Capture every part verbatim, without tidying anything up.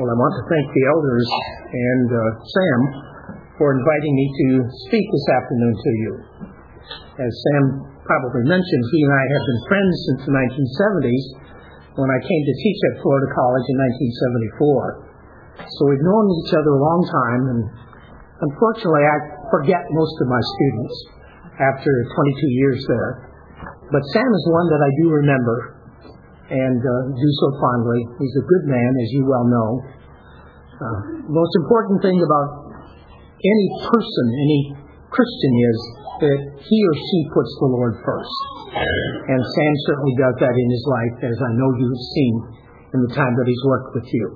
Well, I want to thank the elders and uh, Sam for inviting me to speak this afternoon to you. As Sam probably mentioned, he and I have been friends since the nineteen seventies when I came to teach at Florida College in nineteen seventy-four. So we've known each other a long time, and unfortunately I forget most of my students after twenty-two years there. But Sam is one that I do remember and uh, do so fondly. He's a good man, as you well know. Uh, the most important thing about any person, any Christian, is that he or she puts the Lord first. And Sam certainly does that in his life, as I know you've seen in the time that he's worked with you.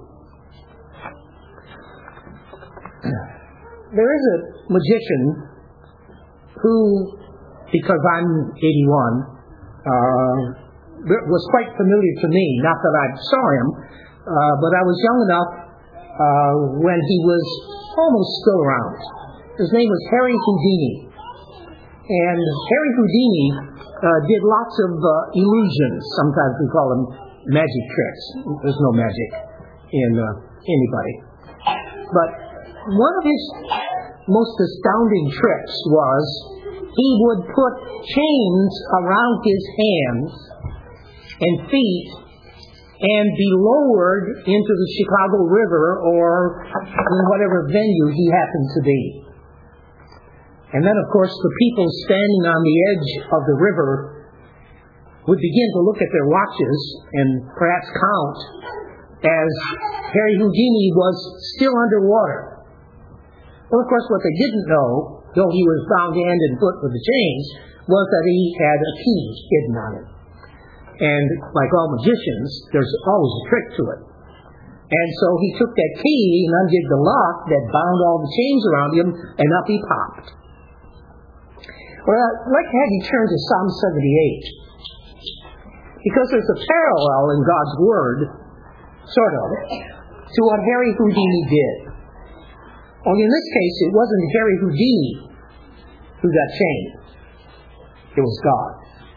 There is a magician who, because I'm eighty-one, uh, was quite familiar to me. Not that I saw him, uh, but I was young enough uh, when he was almost still around. His name was Harry Houdini. And Harry Houdini uh, did lots of uh, illusions. Sometimes we call them magic tricks. There's no magic in uh, anybody. But one of his most astounding tricks was he would put chains around his hands and feet and be lowered into the Chicago River or in whatever venue he happened to be. And then, of course, the people standing on the edge of the river would begin to look at their watches and perhaps count as Harry Houdini was still underwater. Well, of course, what they didn't know, though he was bound hand and foot with the chains, was that he had a key hidden on him. And like all magicians, there's always a trick to it. And so he took that key and undid the lock that bound all the chains around him, and up he popped. Well, I'd like to have you turn to Psalm seventy-eight. Because there's a parallel in God's Word, sort of, to what Harry Houdini did. Only in this case, it wasn't Harry Houdini who got chained. It was God.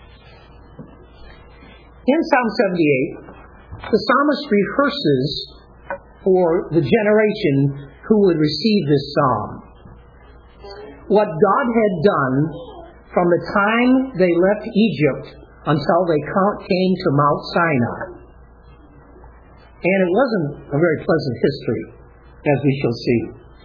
In Psalm seventy-eight, the psalmist rehearses for the generation who would receive this psalm what God had done from the time they left Egypt until they came to Mount Sinai. And it wasn't a very pleasant history, as we shall see.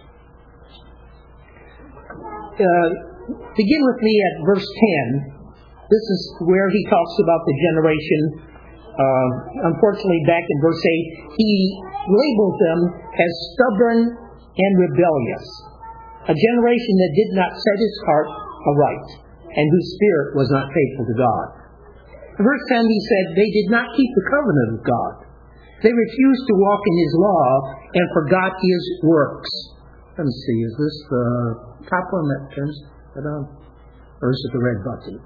Uh, begin with me at verse ten. This is where he talks about the generation. Uh, unfortunately, back in verse eight, he labels them as stubborn and rebellious. A generation that did not set its heart aright, and whose spirit was not faithful to God. In verse ten, he said, they did not keep the covenant of God. They refused to walk in His law and forgot His works. Let me see, is this the top one that turns it on? Or is it the red button?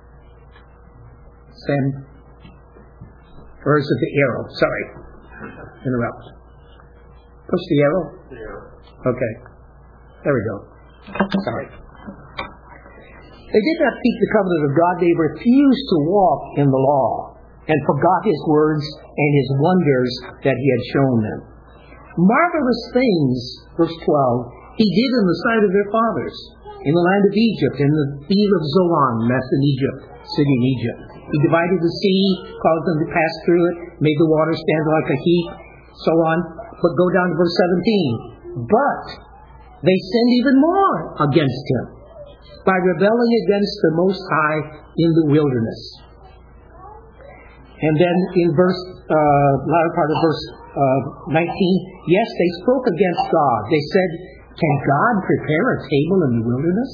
Sam? Or is it the arrow? Sorry. Interrupt. Push the arrow? The arrow. Okay. There we go. Sorry. They did not keep the covenant of God. They refused to walk in the law and forgot His words and His wonders that He had shown them. Marvelous things, verse twelve, He did in the sight of their fathers, in the land of Egypt, in the field of Zoan, that's in Egypt, city in Egypt. He divided the sea, caused them to pass through it, made the water stand like a heap, so on. But go down to verse seventeen. But they sinned even more against Him by rebelling against the Most High in the wilderness. And then in verse, uh, latter part of verse uh, nineteen, yes, they spoke against God. They said, can God prepare a table in the wilderness?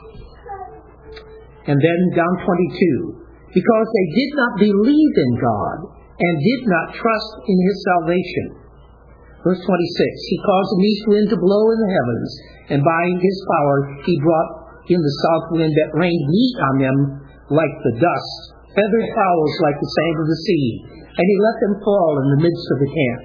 And then down twenty-two, because they did not believe in God and did not trust in His salvation. Verse twenty-six, He caused an east wind to blow in the heavens, and by His power He brought in the south wind that rained meat on them like the dust, feathered fowls like the sand of the sea, and He let them fall in the midst of the camp.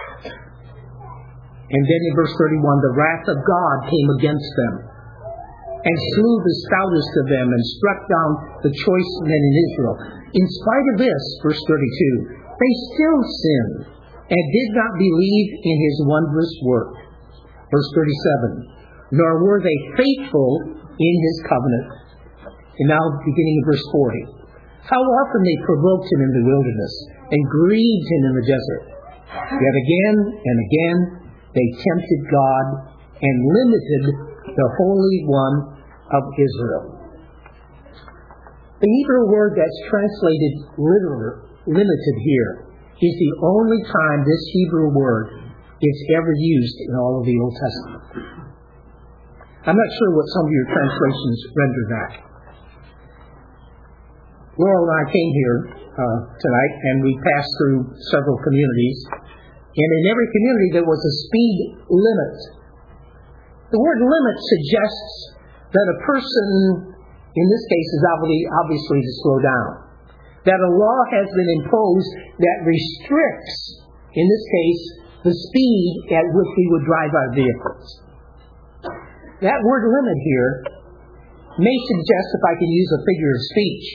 And then in verse thirty-one, the wrath of God came against them, and slew the stoutest of them, and struck down the choice men in Israel. In spite of this, verse thirty-two, they still sinned and did not believe in his wondrous work. Verse thirty-seven, nor were they faithful in his covenant. And now beginning in verse forty, how often they provoked him in the wilderness and grieved him in the desert. Yet again and again they tempted God and limited the Holy One of Israel. The Hebrew word that's translated literal, limited here is the only time this Hebrew word is ever used in all of the Old Testament. I'm not sure what some of your translations render that. Laurel and I came here uh, tonight, and we passed through several communities. And in every community there was a speed limit. The word limit suggests that a person, in this case, is obviously to slow down. That a law has been imposed that restricts, in this case, the speed at which we would drive our vehicles. That word limit here may suggest, if I can use a figure of speech,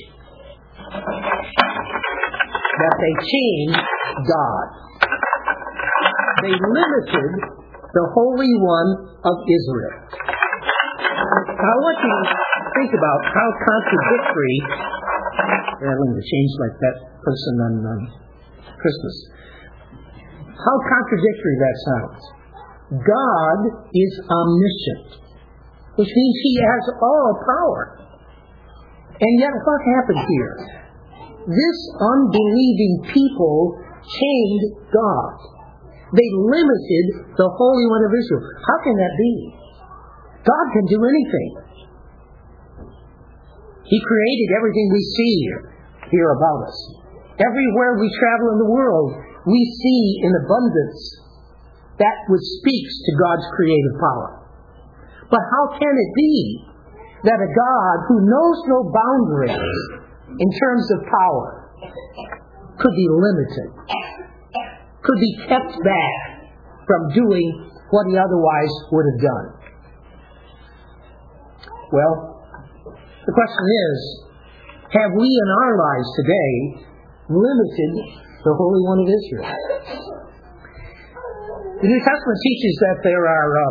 that they changed God. They limited the Holy One of Israel. Now, I want you to think about how contradictory, yeah, let me change like that person on um, Christmas, how contradictory that sounds. God is omniscient, which means He has all power. And yet what happened here? This unbelieving people chained God. They limited the Holy One of Israel. How can that be? God can do anything. He created everything we see here, here about us. Everywhere we travel in the world, we see in abundance that which speaks to God's creative power. But how can it be that a God who knows no boundaries in terms of power could be limited, could be kept back from doing what He otherwise would have done? Well, the question is, have we in our lives today limited the Holy One of Israel? The New Testament teaches that there are um,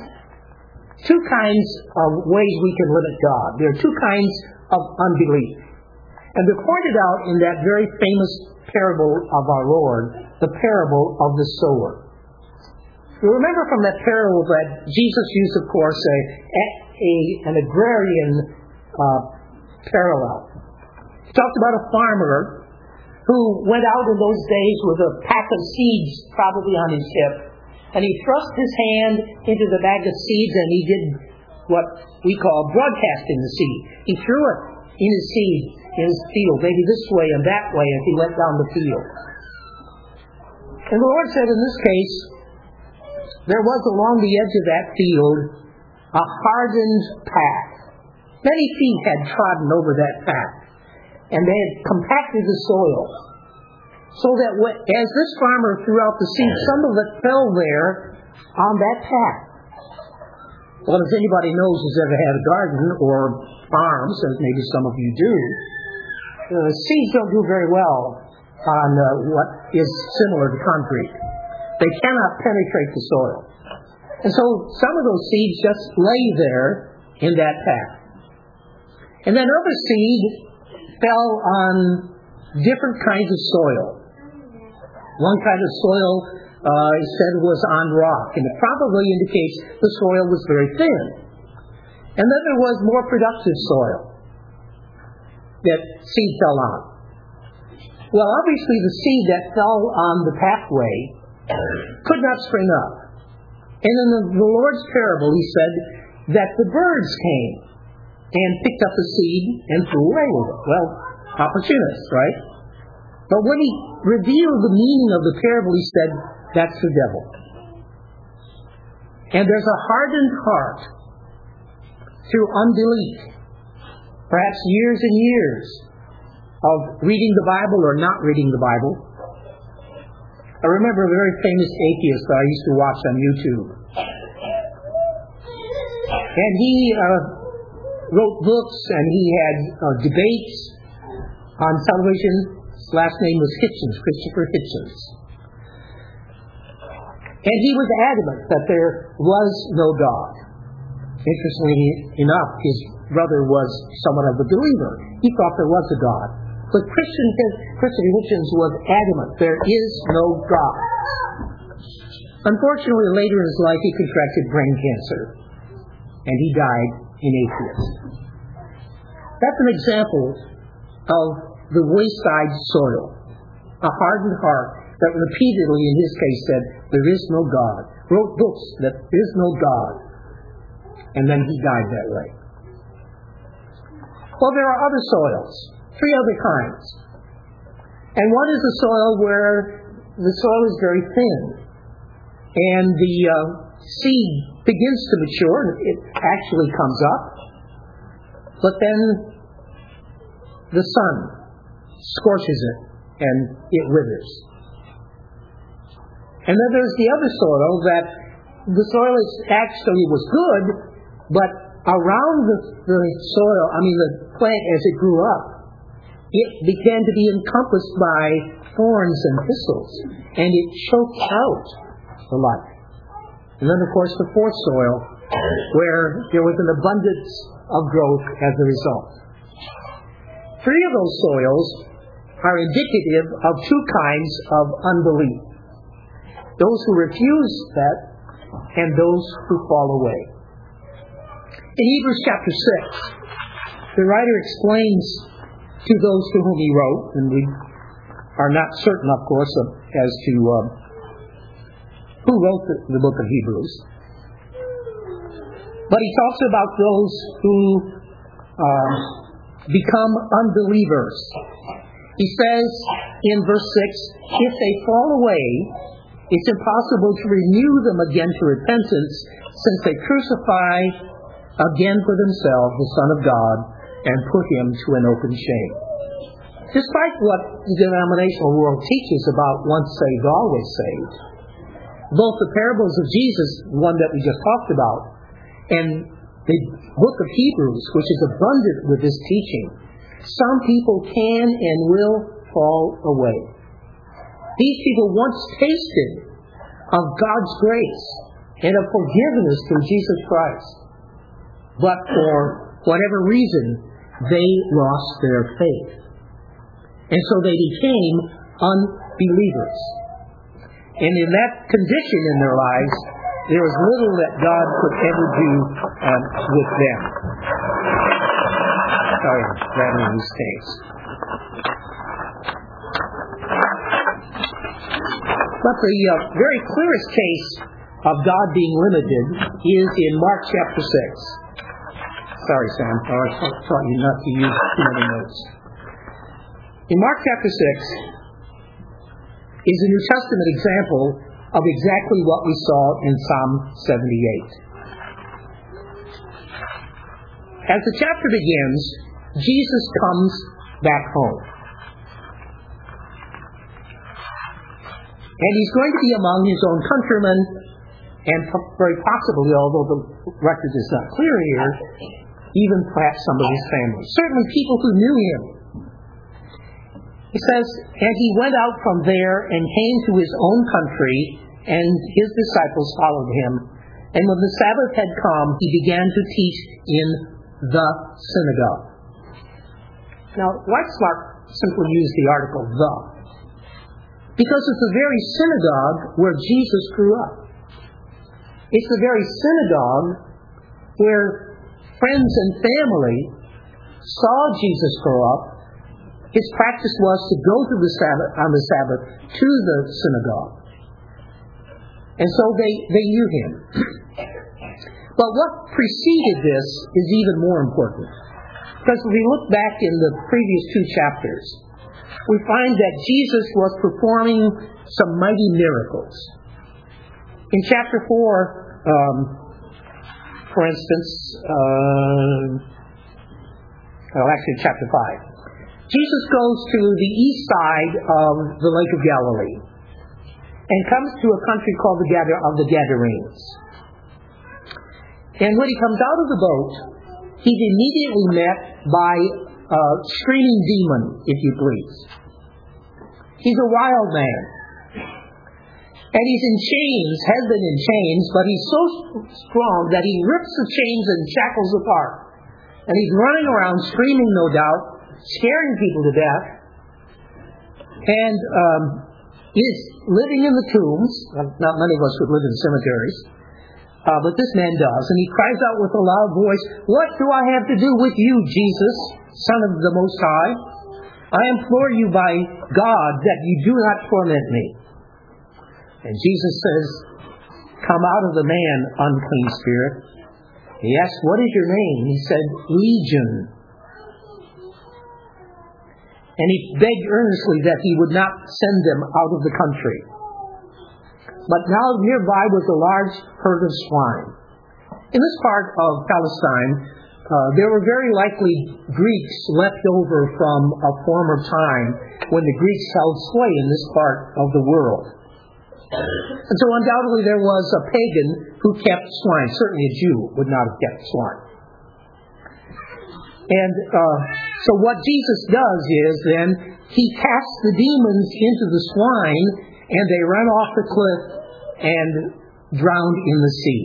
two kinds of ways we can limit God. There are two kinds of unbelief. And they're pointed out in that very famous parable of our Lord, the parable of the sower. You remember from that parable that Jesus used, of course, a, a, an agrarian uh, parallel. He talked about a farmer who went out in those days with a pack of seeds probably on his hip, and he thrust his hand into the bag of seeds and he did what we call broadcasting the seed. He threw it in his seed, in his field, maybe this way and that way as he went down the field. And the Lord said in this case, there was along the edge of that field a hardened path. Many feet had trodden over that path, and they had compacted the soil, so that as this farmer threw out the seed, some of it fell there on that path. Well, if anybody knows who's ever had a garden or farms, as maybe some of you do, uh, seeds don't do very well on uh, what is similar to concrete. They cannot penetrate the soil. And so some of those seeds just lay there in that path. And then other seed fell on different kinds of soil. One kind of soil uh, said was on rock, and it probably indicates the soil was very thin. And then there was more productive soil that seed fell on. Well, obviously the seed that fell on the pathway could not spring up. And in the, the Lord's parable, He said that the birds came and picked up the seed and flew away with it. Well, opportunists, right? But when He revealed the meaning of the parable, He said, that's the devil. And there's a hardened heart through unbelief, perhaps years and years of reading the Bible or not reading the Bible. I remember a very famous atheist that I used to watch on YouTube. And he uh, wrote books and he had uh, debates on television. His last name was Hitchens, Christopher Hitchens. And he was adamant that there was no God. Interestingly enough, his brother was somewhat of a believer. He thought there was a God. But Christian, Christian Hitchens was adamant, there is no God. Unfortunately, later in his life, he contracted brain cancer. And he died an atheist. That's an example of the wayside soil. A hardened heart that repeatedly, in his case, said, there is no God. Wrote books that there is no God. And then he died that way. Well, there are other soils. Three other kinds. And one is a soil where the soil is very thin. And the uh, seed begins to mature. It actually comes up. But then the sun scorches it and it withers. And then there's the other soil that the soil is actually was good, but around the, the soil, I mean the plant as it grew up, it began to be encompassed by thorns and thistles, and it choked out the life. And then, of course, the fourth soil, where there was an abundance of growth as a result. Three of those soils are indicative of two kinds of unbelief. Those who refuse that, and those who fall away. In Hebrews chapter six, the writer explains to those to whom he wrote, and we are not certain, of course, of, as to um, who wrote the, the book of Hebrews. But he talks about those who um, become unbelievers. He says in verse six, if they fall away, it's impossible to renew them again to repentance, since they crucify again for themselves the Son of God and put him to an open shame. Despite what the denominational world teaches about once saved, always saved, both the parables of Jesus, the one that we just talked about, and the book of Hebrews, which is abundant with this teaching, some people can and will fall away. These people once tasted of God's grace and of forgiveness through Jesus Christ. But for whatever reason, they lost their faith. And so they became unbelievers. And in that condition in their lives, there was little that God could ever do um, with them. Sorry, I'm grabbing these tapes. But the uh, very clearest case of God being limited is in Mark chapter six. Sorry, Sam. I taught you not to use too many notes. In Mark chapter six is a New Testament example of exactly what we saw in Psalm seventy-eight. As the chapter begins, Jesus comes back home. And he's going to be among his own countrymen, and very possibly, although the record is not clear here, even perhaps some of his family. Certainly people who knew him. He says, and he went out from there and came to his own country, and his disciples followed him. And when the Sabbath had come, he began to teach in the synagogue. Now, Weitzmark simply used the article the, because it's the very synagogue where Jesus grew up. It's the very synagogue where friends and family saw Jesus grow up. His practice was to go to the Sabbath, on the Sabbath to the synagogue. And so they, they knew him. But what preceded this is even more important. Because if we look back in the previous two chapters, we find that Jesus was performing some mighty miracles. In chapter four, um, for instance, uh, well, actually chapter five, Jesus goes to the east side of the Lake of Galilee and comes to a country called the Gadar of the Gadarenes. And when he comes out of the boat, he's immediately met by a screaming demon, if you please. He's a wild man. And he's in chains, has been in chains, but he's so strong that he rips the chains and shackles apart. And he's running around screaming, no doubt, scaring people to death. And um, he's living in the tombs. Not many of us would live in cemeteries. Uh, but this man does. And he cries out with a loud voice, "What do I have to do with you, Jesus, Son of the Most High? I implore you by God that you do not torment me." And Jesus says, "Come out of the man, unclean spirit." He asked, "What is your name?" He said, "Legion." And he begged earnestly that he would not send them out of the country. But now nearby was a large herd of swine. In this part of Palestine, uh, there were very likely Greeks left over from a former time when the Greeks held sway in this part of the world. And so undoubtedly there was a pagan who kept swine. Certainly a Jew would not have kept swine. And uh, so what Jesus does is then he casts the demons into the swine and they run off the cliff and drowned in the sea.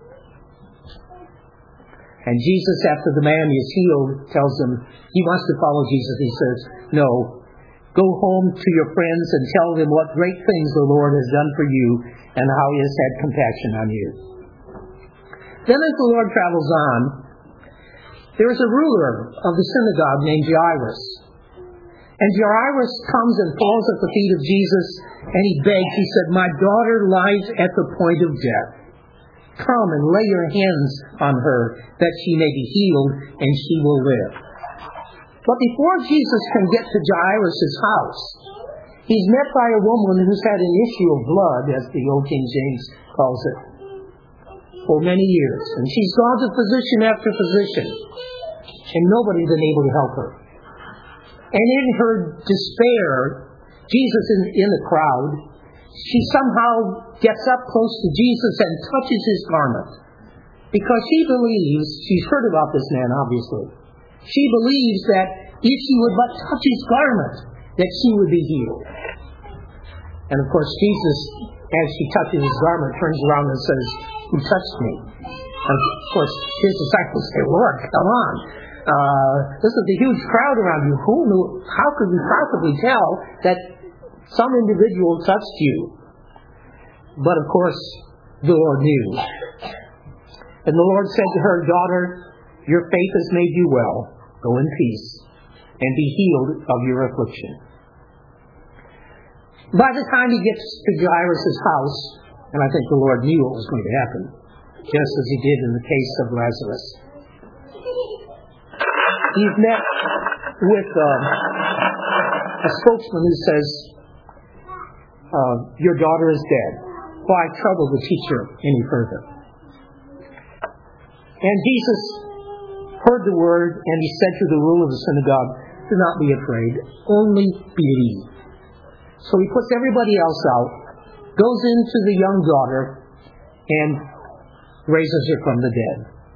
And Jesus, after the man is healed, tells him he wants to follow Jesus. He says, "No, go home to your friends and tell them what great things the Lord has done for you and how he has had compassion on you." Then as the Lord travels on, there is a ruler of the synagogue named Jairus. And Jairus comes and falls at the feet of Jesus and he begs. He said, "My daughter lies at the point of death. Come and lay your hands on her that she may be healed and she will live." But before Jesus can get to Jairus' house, he's met by a woman who's had an issue of blood, as the old King James calls it, for many years. And she's gone to physician after physician, and nobody's been able to help her. And in her despair, Jesus is in the crowd. She somehow gets up close to Jesus and touches his garment. Because she believes, she's heard about this man obviously, she believes that if she would but touch his garment, that she would be healed. And of course Jesus, as she touches his garment, turns around and says, "Who touched me?" And of course his disciples say, "Lord, come on. Uh, this is a huge crowd around you. Who knew? How could we possibly tell that some individual touched you?" But of course, the Lord knew. And the Lord said to her, "Daughter, your faith has made you well. Go in peace and be healed of your affliction." By the time he gets to Jairus' house, and I think the Lord knew what was going to happen, just as he did in the case of Lazarus, he's met with uh, a spokesman who says, uh, "Your daughter is dead. Why trouble the teacher any further?" And Jesus heard the word, and he said to the ruler of the synagogue, "Do not be afraid, only believe." So he puts everybody else out, goes into the young daughter, and raises her from the dead.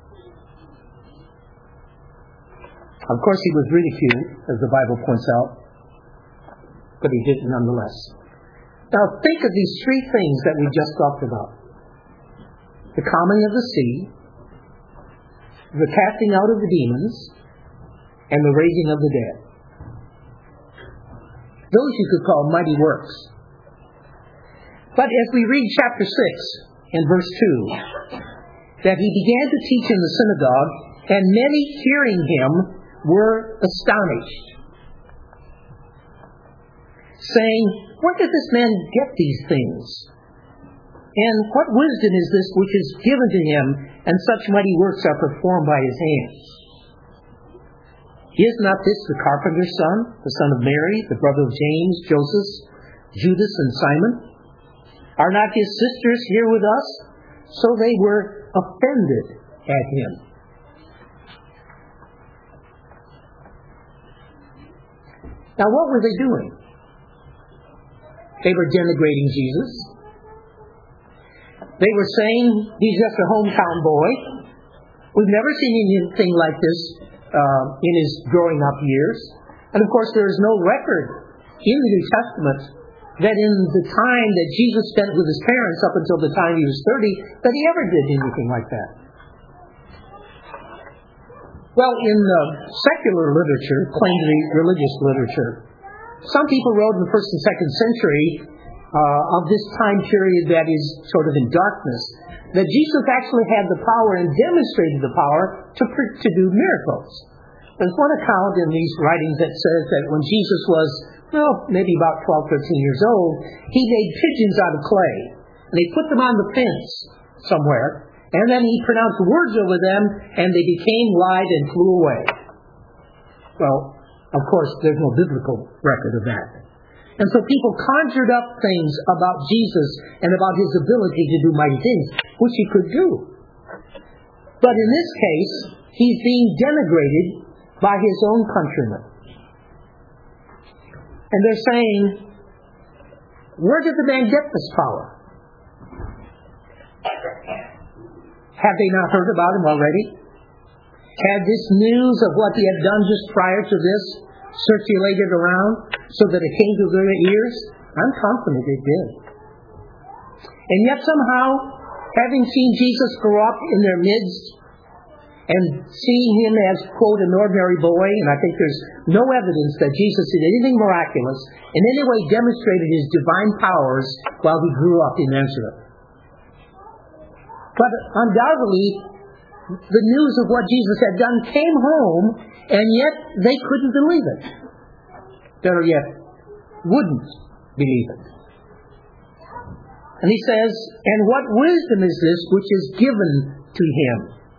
Of course, he was ridiculed, as the Bible points out, but he did it nonetheless. Now, think of these three things that we just talked about: the calming of the sea, the casting out of the demons, and the raising of the dead. Those you could call mighty works. But as we read chapter six and verse two, that he began to teach in the synagogue, and many hearing him were astonished, saying, "Where did this man get these things? And what wisdom is this which is given to him, and such mighty works are performed by his hands? Is not this the carpenter's son, the son of Mary, the brother of James, Joseph, Judas, and Simon? Are not his sisters here with us?" So they were offended at him. Now what were they doing? They were denigrating Jesus. They were saying, "He's just a hometown boy. We've never seen anything like this uh, in his growing up years." And of course, there is no record in the New Testament that in the time that Jesus spent with his parents up until the time he was thirty, that he ever did anything like that. Well, in uh, secular literature, claimed to be religious literature, some people wrote in the first and second century uh, of this time period that is sort of in darkness, that Jesus actually had the power and demonstrated the power to, to do miracles. There's one account in these writings that says that when Jesus was, well, maybe about twelve, thirteen years old, he made pigeons out of clay. And he put them on the fence somewhere. And then he pronounced words over them, and they became live and flew away. Well, of course, there's no biblical record of that. And so people conjured up things about Jesus and about his ability to do mighty things, which he could do. But in this case, he's being denigrated by his own countrymen. And they're saying, where did the man get this power? Have they not heard about him already? Had this news of what he had done just prior to this circulated around so that it came to their ears? I'm confident it did. And yet somehow, having seen Jesus grow up in their midst and seeing him as, quote, an ordinary boy, and I think there's no evidence that Jesus did anything miraculous, in any way demonstrated his divine powers while he grew up in Nazareth. But undoubtedly, the news of what Jesus had done came home, and yet they couldn't believe it. Better yet, wouldn't believe it. And he says, and what wisdom is this which is given to him?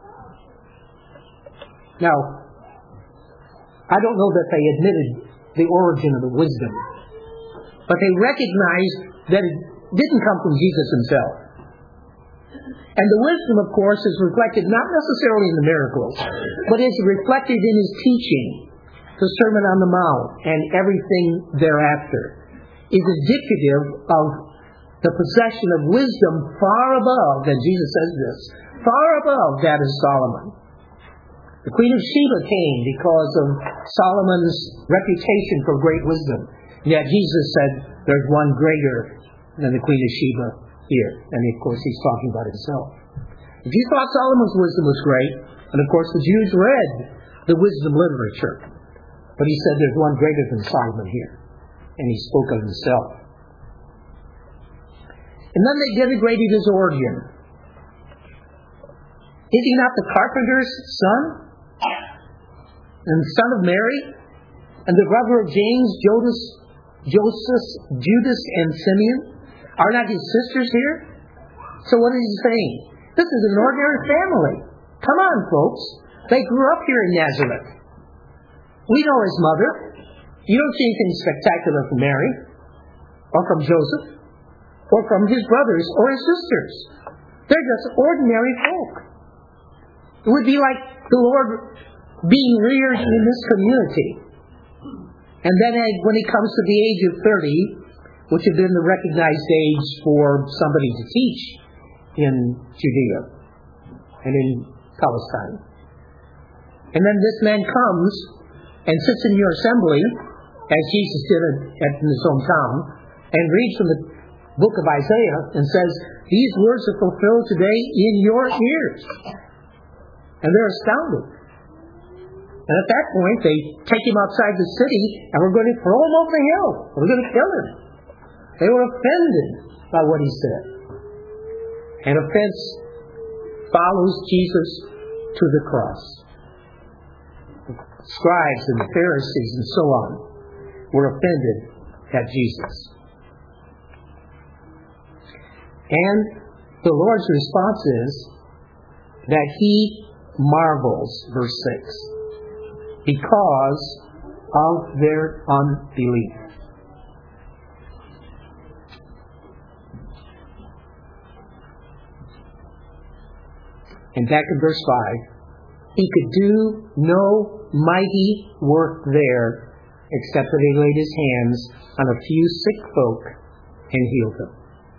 Now, I don't know that they admitted the origin of the wisdom, but they recognized that it didn't come from Jesus himself. And the wisdom, of course, is reflected not necessarily in the miracles, but is reflected in his teaching, the Sermon on the Mount, and everything thereafter, is indicative of the possession of wisdom far above, and Jesus says this, far above that of Solomon. The Queen of Sheba came because of Solomon's reputation for great wisdom. Yet Jesus said, there's one greater than the Queen of Sheba here. And of course he's talking about himself. If you thought Solomon's wisdom was great, and of course the Jews read the wisdom literature, but he said there's one greater than Solomon here. And he spoke of himself. And then they denigrated his origin. Is he not the carpenter's son? And son of Mary? And the brother of James, Judas, Joseph, Judas, and Simeon? Are not his sisters here? So what is he saying? This is an ordinary family. Come on, folks. They grew up here in Nazareth. We know his mother. You don't see anything spectacular from Mary, or from Joseph, or from his brothers or his sisters. They're just ordinary folk. It would be like the Lord being reared in this community. And then when he comes to the age of thirty, which had been the recognized age for somebody to teach in Judea and in Palestine. And then this man comes and sits in your assembly, as Jesus did at his hometown, and reads from the book of Isaiah and says, these words are fulfilled today in your ears. And they're astounded. And at that point, they take him outside the city, and we're going to throw him over the hill. We're going to kill him. They were offended by what he said. And offense follows Jesus to the cross. The scribes and the Pharisees and so on were offended at Jesus. And the Lord's response is that he marvels, verse six, because of their unbelief. And back in verse five, he could do no mighty work there except that he laid his hands on a few sick folk and healed them.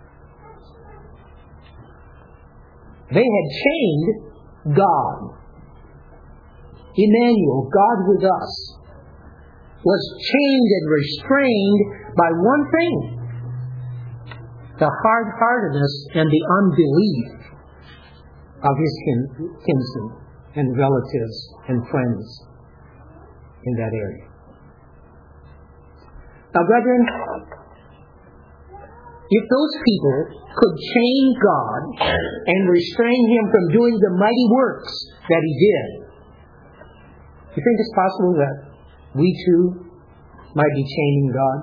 They had chained God. Emmanuel, God with us, was chained and restrained by one thing, the hard-heartedness and the unbelief of his kin- kinsmen and relatives and friends in that area. Now, brethren, if those people could chain God and restrain him from doing the mighty works that he did, do you think it's possible that we too might be chaining God?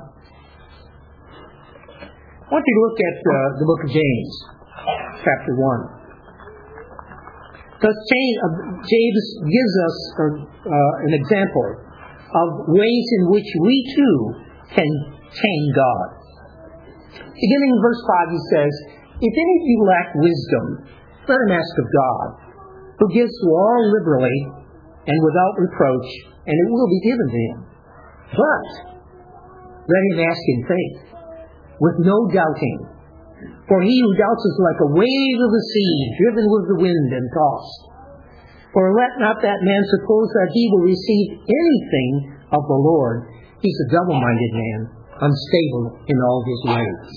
I want you to look at uh, the book of James, chapter one. Because James gives us uh, an example of ways in which we too can chain God. Beginning in verse five, he says, "If any of you lack wisdom, let him ask of God, who gives to all liberally and without reproach, and it will be given to him. But let him ask in faith, with no doubting. For he who doubts is like a wave of the sea, driven with the wind and tossed. For let not that man suppose that he will receive anything of the Lord. He's a double-minded man, unstable in all his ways."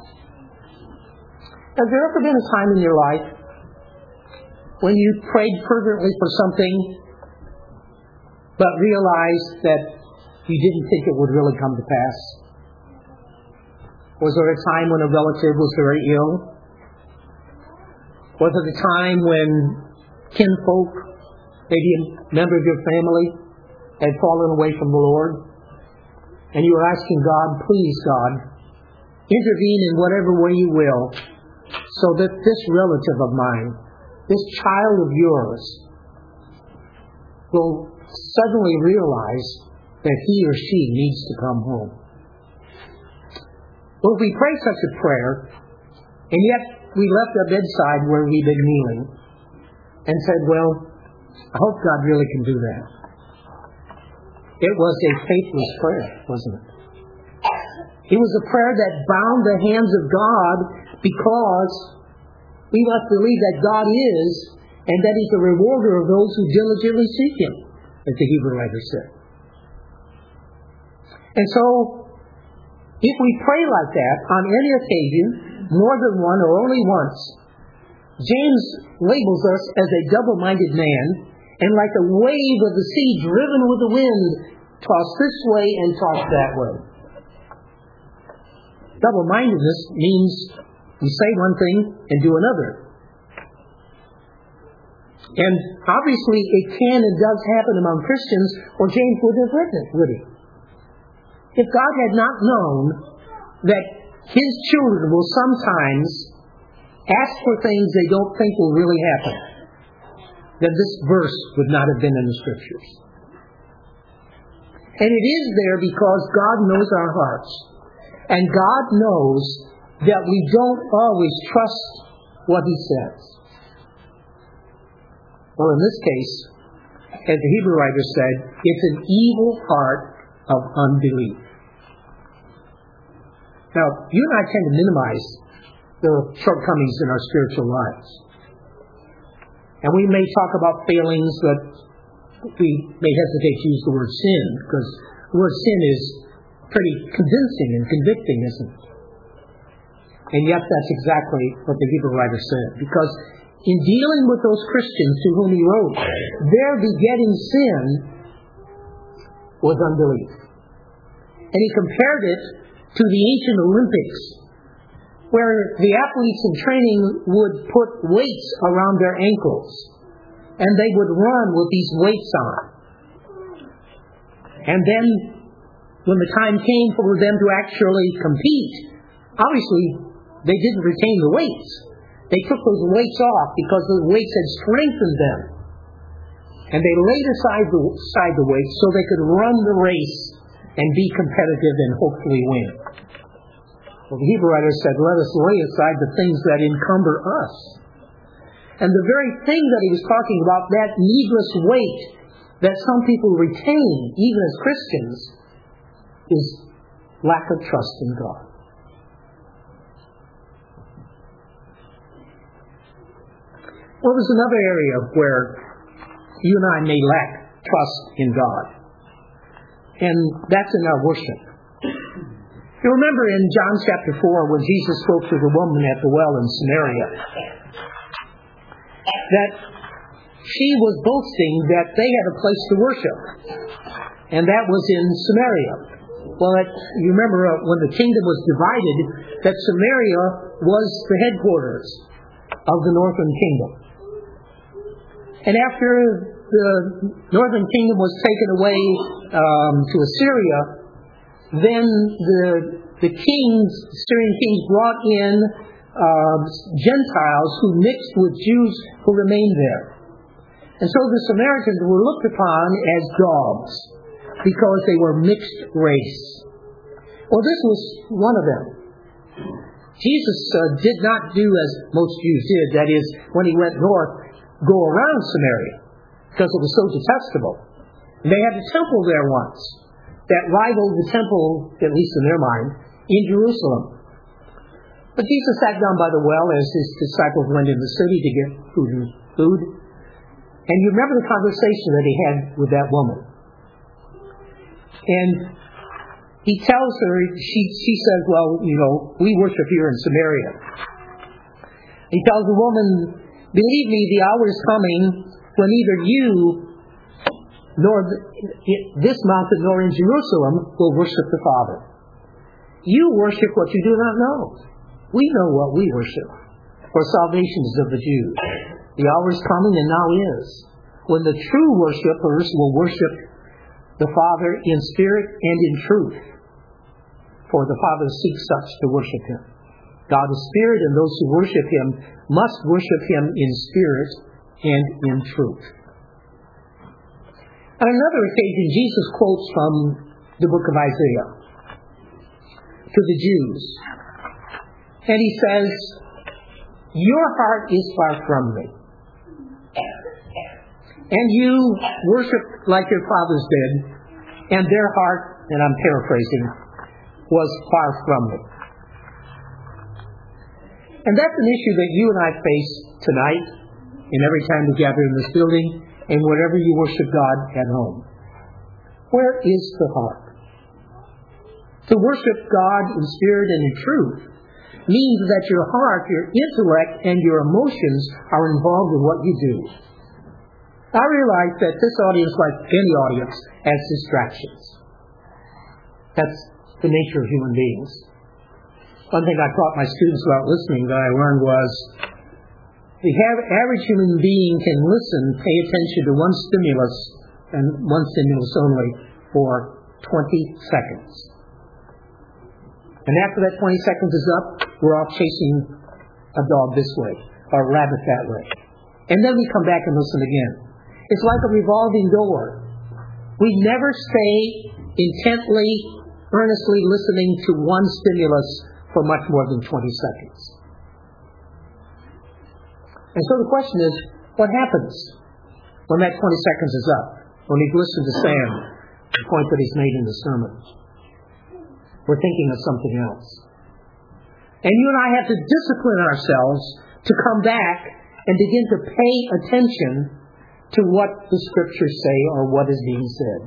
Has there ever been a time in your life when you prayed fervently for something, but realized that you didn't think it would really come to pass? Was there a time when a relative was very ill? Was it a time when kinfolk, maybe a member of your family, had fallen away from the Lord? And you were asking God, "Please, God, intervene in whatever way you will, so that this relative of mine, this child of yours, will suddenly realize that he or she needs to come home." Well, if we pray such a prayer, and yet we left our bedside where we've been kneeling, and said, "Well, I hope God really can do that." It was a faithless prayer, wasn't it? It was a prayer that bound the hands of God, because we must believe that God is, and that he's a rewarder of those who diligently seek him, as the Hebrew writer said. And so, if we pray like that on any occasion, more than one or only once, James labels us as a double-minded man, and like a wave of the sea driven with the wind, tossed this way and tossed that way. Double-mindedness means we say one thing and do another. And obviously it can and does happen among Christians, or James wouldn't have written it, would he? If God had not known that his children will sometimes ask for things they don't think will really happen, then this verse would not have been in the Scriptures. And it is there because God knows our hearts. And God knows that we don't always trust what he says. Well, in this case, as the Hebrew writer said, it's an evil heart of unbelief. Now, you and I tend to minimize the shortcomings in our spiritual lives. And we may talk about failings that we may hesitate to use the word sin, because the word sin is pretty convincing and convicting, isn't it? And yet that's exactly what the Hebrew writer said. Because in dealing with those Christians to whom he wrote, their begetting sin was unbelief. And he compared it to the ancient Olympics, where the athletes in training would put weights around their ankles, and they would run with these weights on. And then, when the time came for them to actually compete, obviously they didn't retain the weights. They took those weights off because the weights had strengthened them. And they laid aside the, aside the weights so they could run the race and be competitive and hopefully win. Well, the Hebrew writer said, "Let us lay aside the things that encumber us." And the very thing that he was talking about, that needless weight that some people retain, even as Christians, is lack of trust in God. Well, there's another area where you and I may lack trust in God. And that's in our worship. You remember in John chapter four when Jesus spoke to the woman at the well in Samaria, that she was boasting that they had a place to worship, and that was in Samaria. Well, it, you remember uh, when the kingdom was divided, that Samaria was the headquarters of the northern kingdom. And after the northern kingdom was taken away um, to Assyria, then the the kings, Syrian kings, brought in uh, Gentiles who mixed with Jews who remained there. And so the Samaritans were looked upon as dogs because they were mixed race. Well, this was one of them. Jesus uh, did not do as most Jews did, that is, when he went north, go around Samaria, because it was so detestable. And they had a temple there once that rivaled the temple, at least in their mind, in Jerusalem. But Jesus sat down by the well as his disciples went into the city to get food. And food. And you remember the conversation that he had with that woman. And he tells her, she, she says, well, you know, we worship here in Samaria. He tells the woman, believe me, the hour is coming when neither you nor this mountain nor in Jerusalem will worship the Father. You worship what you do not know. We know what we worship, for salvation is of the Jews. The hour is coming, and now is, when the true worshipers will worship the Father in spirit and in truth. For the Father seeks such to worship Him. God is spirit, and those who worship Him must worship Him in spirit and in truth. On another occasion, Jesus quotes from the book of Isaiah to the Jews. And he says, your heart is far from me. And you worship like your fathers did, and their heart, and I'm paraphrasing, was far from me. And that's an issue that you and I face tonight, and every time we gather in this building, and wherever you worship God at home. Where is the heart? To worship God in spirit and in truth means that your heart, your intellect, and your emotions are involved in what you do. I realize that this audience, like any audience, has distractions. That's the nature of human beings. One thing I taught my students about listening that I learned was the average human being can listen, pay attention to one stimulus, and one stimulus only, for twenty seconds. And after that twenty seconds is up, we're off chasing a dog this way, or a rabbit that way. And then we come back and listen again. It's like a revolving door. We never stay intently, earnestly listening to one stimulus for much more than twenty seconds. And so the question is, what happens when that twenty seconds is up? When we've listened to Sam, the point that he's made in the sermon. We're thinking of something else. And you and I have to discipline ourselves to come back and begin to pay attention to what the Scriptures say or what is being said.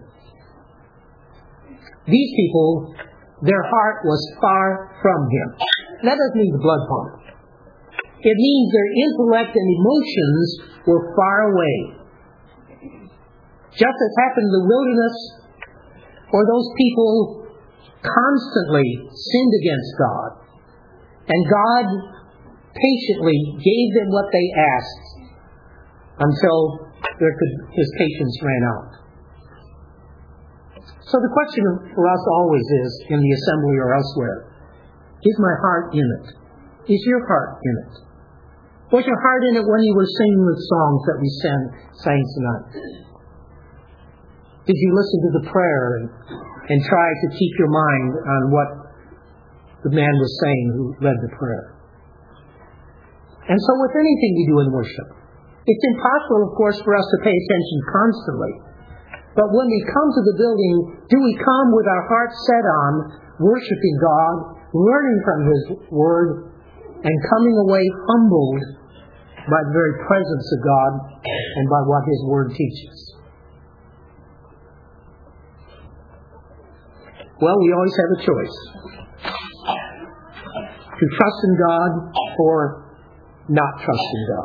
These people, their heart was far from Him. That doesn't mean the blood pump. It means their intellect and emotions were far away. Just as happened in the wilderness, where those people constantly sinned against God, and God patiently gave them what they asked until their, His patience ran out. So the question for us always is, in the assembly or elsewhere, is my heart in it? Is your heart in it? Was your heart in it when you were singing the songs that we sang, sang tonight? Did you listen to the prayer and, and try to keep your mind on what the man was saying who led the prayer? And so with anything we do in worship, it's impossible, of course, for us to pay attention constantly. But when we come to the building, do we come with our hearts set on worshiping God, learning from His Word, and coming away humbled by the very presence of God and by what His Word teaches? Well, we always have a choice. to trust in God or not trust in God.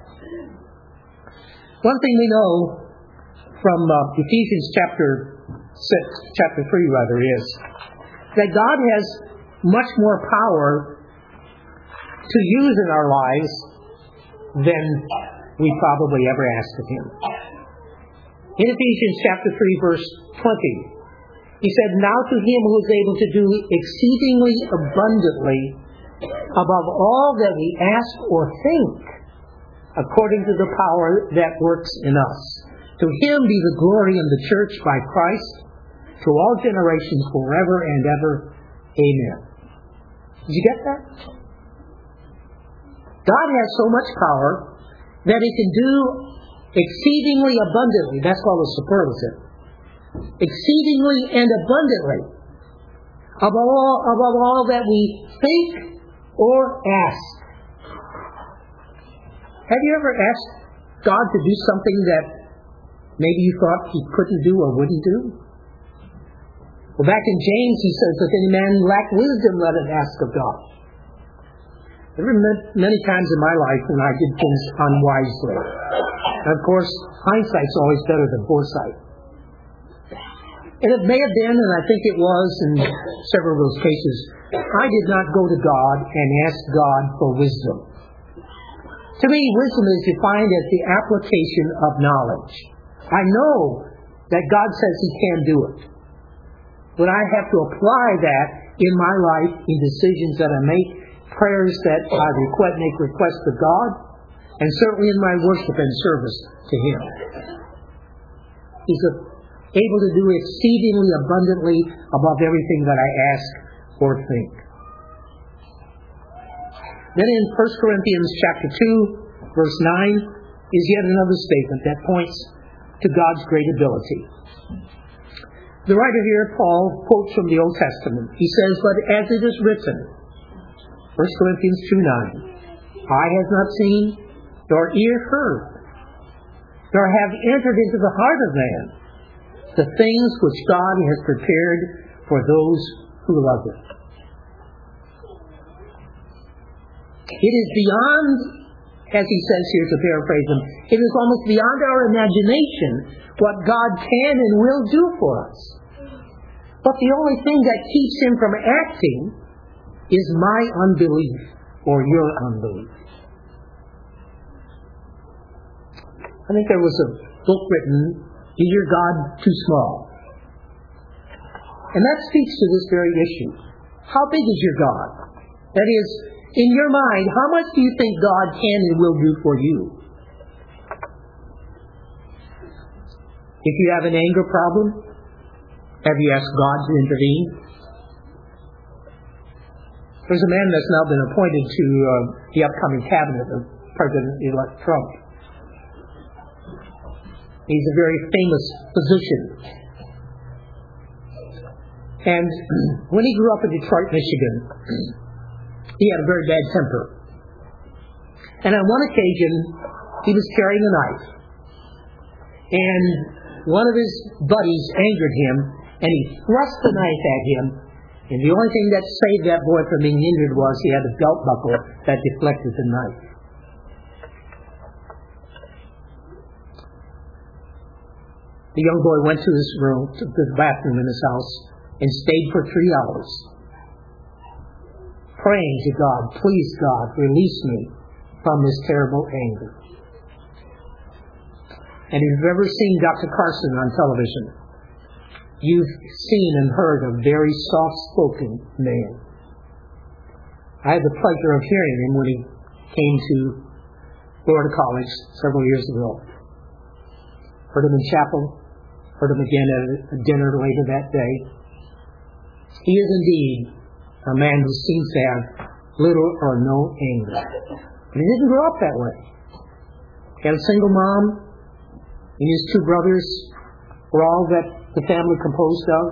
One thing we know from uh, Ephesians chapter six, chapter three rather, is that God has much more power to use in our lives than we probably ever asked of Him. In Ephesians chapter three, verse twenty, He said, "Now to Him who is able to do exceedingly abundantly above all that we ask or think, according to the power that works in us. To Him be the glory in the church by Christ, to all generations forever and ever. Amen." Did you get that? God has so much power that He can do exceedingly abundantly. That's called a superlative. Exceedingly and abundantly above all, above all that we think or ask. Have you ever asked God to do something that maybe you thought He couldn't do or wouldn't do? Well, back in James, he says, "If any man lack wisdom, let him ask of God." There were many times in my life when I did things unwisely. And of course, hindsight's always better than foresight. And it may have been, and I think it was in several of those cases, I did not go to God and ask God for wisdom. To me, wisdom is defined as the application of knowledge. I know that God says He can do it. But I have to apply that in my life, in decisions that I make, prayers that I request, make requests to God, and certainly in my worship and service to Him. He's able to do exceedingly abundantly above everything that I ask or think. Then in First Corinthians chapter two, verse nine, is yet another statement that points to God's great ability. The writer here, Paul, quotes from the Old Testament. He says, "But as it is written," First Corinthians two nine, "Eye has not seen, nor ear heard, nor have entered into the heart of man the things which God has prepared for those who love Him." It is beyond, as he says here to paraphrase him, it is almost beyond our imagination what God can and will do for us. But the only thing that keeps Him from acting is my unbelief or your unbelief. I think there was a book written, "Is Your God Too Small?" And that speaks to this very issue. How big is your God? That is, in your mind, how much do you think God can and will do for you? If you have an anger problem, have you asked God to intervene? There's a man that's now been appointed to uh, the upcoming cabinet of President-elect Trump. He's a very famous physician. And when he grew up in Detroit, Michigan, he had a very bad temper. And on one occasion, he was carrying a knife. And one of his buddies angered him, and he thrust the knife at him. And the only thing that saved that boy from being injured was he had a belt buckle that deflected the knife. The young boy went to his room, to the bathroom in his house, and stayed for three hours, praying to God, "Please, God, release me from this terrible anger." And if you've ever seen Doctor Carson on television, you've seen and heard a very soft-spoken man. I had the pleasure of hearing him when he came to Florida College several years ago. Heard him in chapel, heard him again at a dinner later that day. He is indeed a man who seems to have little or no anger. But he didn't grow up that way. He had a single mom, and his two brothers were all that the family composed of.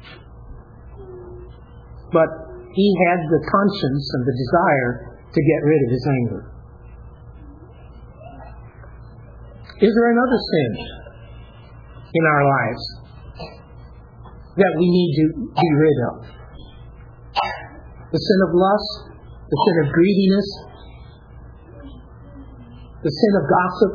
But he had the conscience and the desire to get rid of his anger. Is there another sin in our lives that we need to be rid of? The sin of lust, the sin of greediness, the sin of gossip.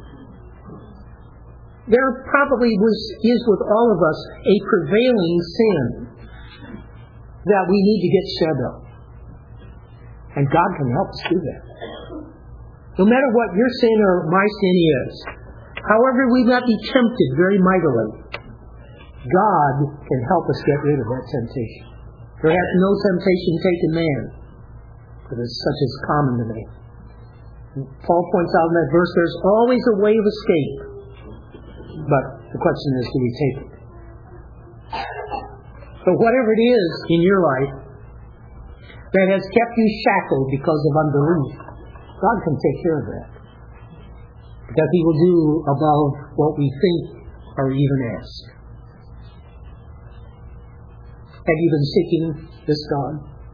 There probably was, is with all of us a prevailing sin that we need to get shed of. And God can help us do that. No matter what your sin or my sin is, however we might be tempted very mightily, God can help us get rid of that temptation. There hath no temptation taken man, but as such is common to man. Paul points out in that verse, there's always a way of escape. But the question is, do we take it? So whatever it is in your life that has kept you shackled because of unbelief, God can take care of that. Because He will do above what we think or even ask. Have you been seeking this God?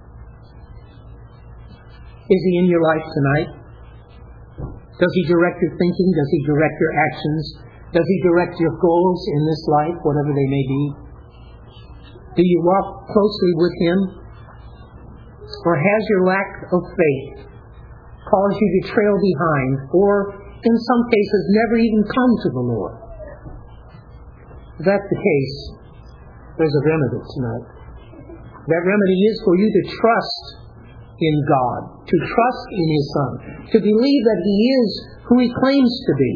Is He in your life tonight? Does He direct your thinking? Does He direct your actions? Does He direct your goals in this life, whatever they may be? Do you walk closely with Him? Or has your lack of faith caused you to trail behind, or in some cases never even come to the Lord? If that's the case, there's a remedy tonight. That remedy is for you to trust in God, to trust in His Son, to believe that He is who He claims to be.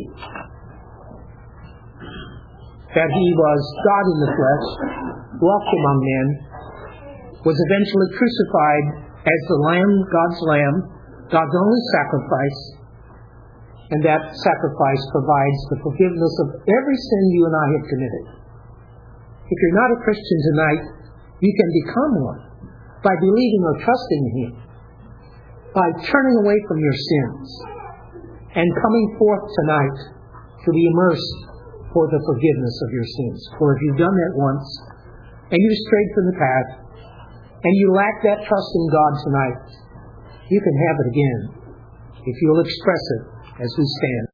That He was God in the flesh, walked among men, was eventually crucified as the Lamb, God's Lamb, God's only sacrifice, and that sacrifice provides the forgiveness of every sin you and I have committed. If you're not a Christian tonight, you can become one by believing or trusting in Him, by turning away from your sins and coming forth tonight to be immersed for the forgiveness of your sins. For if you've done that once, and you've strayed from the path, and you lack that trust in God tonight, you can have it again if you'll express it as we stand.